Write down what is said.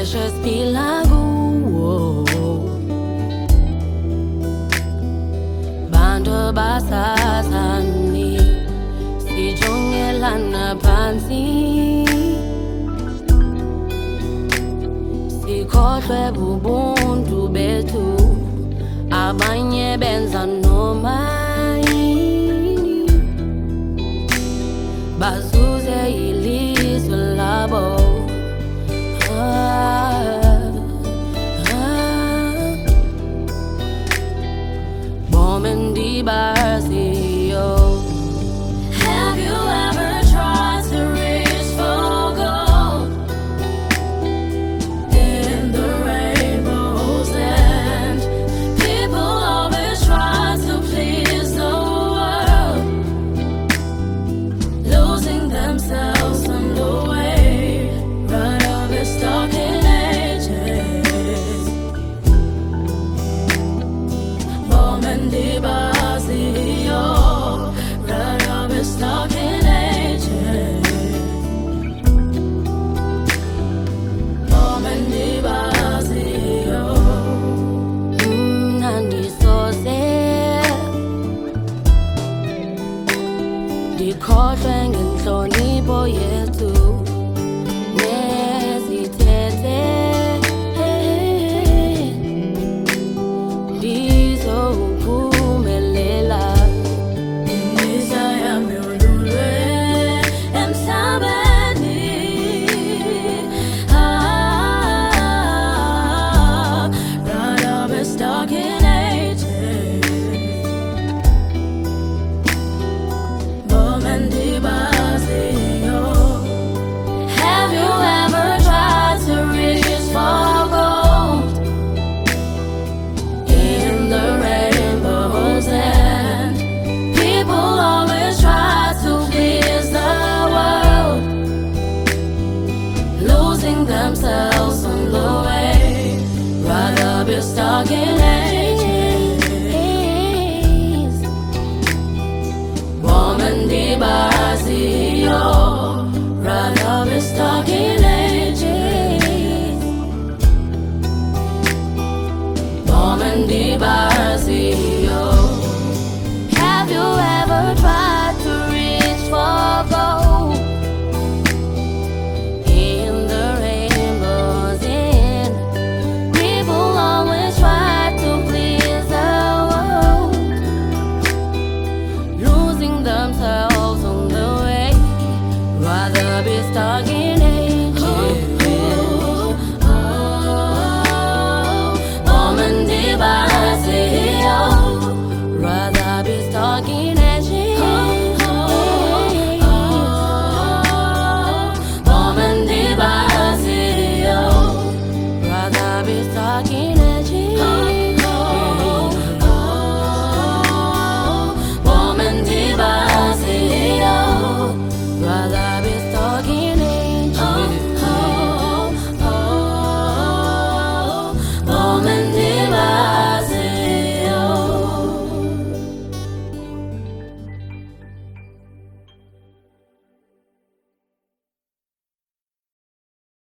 precious pilagu bantu basazani sijongelana phansi sikhohlwe bubuntu bethu abanye benza noma yini bazuze ilizwe labo. Have you ever tried to reach for gold in the rainbow's end? People always try to please the world, losing themselves on the way. Right up is stuck in ages. Stuck in ages. Dikhohlwe ngenhlonipho yethu nezithethe ndizophumelela. Imizwa yami ululwe emhlabeni. Right up is stuck in ages. Have you ever tried to reach for gold in the rainbow's end? People always try to please the world, losing themselves on the way. Rather be stuck in ages. Woman, di bazio, rather be stuck